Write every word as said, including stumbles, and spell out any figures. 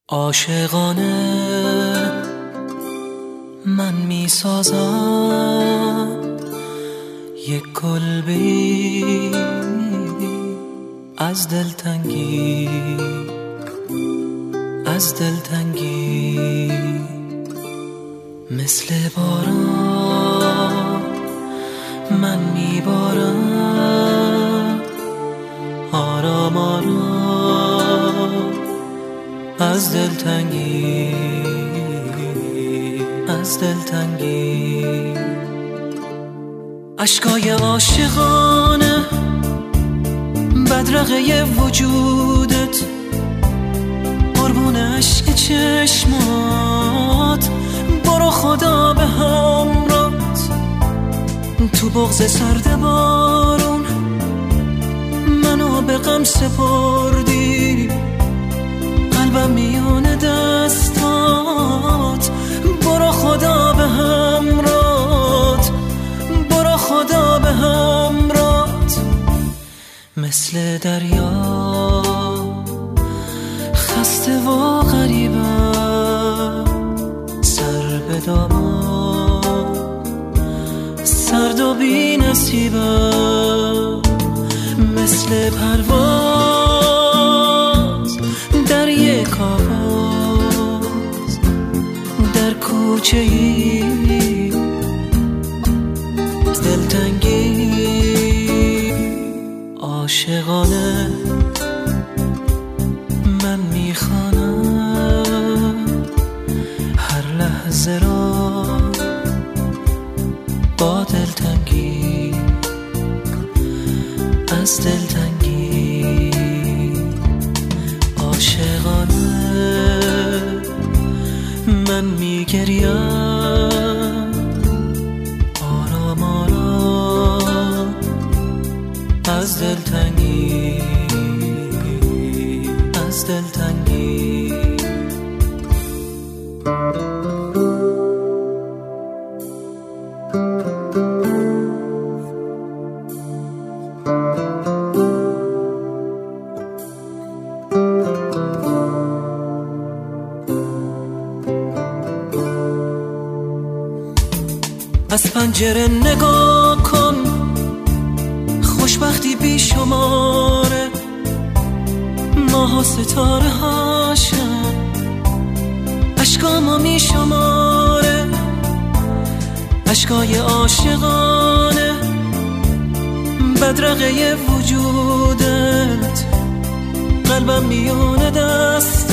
عاشقانه من می سازم یک کلبه‌ای از دلتنگی، از دلتنگی. مثل باران من می بارم آرام آرام از دلتنگی، از دلتنگی. اشکای عاشقانه بدرقه وجودت، قربون عشق چشمات، برو خدا به همراهت. تو بغض سرد بارون منو به غم سپردی، قلبم میون دستات، برو خدا به همراهت، برو خدا به همراهت. مثل دریا خسته و غریبم، سر به دامان سرد و بی نصیبم. مثل پرواز در یک آواز در کوچه ای دلتنگی. عاشقانه من میخوانم هر لحظه را با دلتنگی، از دلتنگی. عاشقانه من میگریم آرام آرام از دلتنگی، از دلتنگی. از پنجره نگاه کن، خوشبختی بی شماره، ماه و ستاره هاشم اشکامو می شماره. اشکای عاشقانه بدرقه وجودت، قلبم میونه دست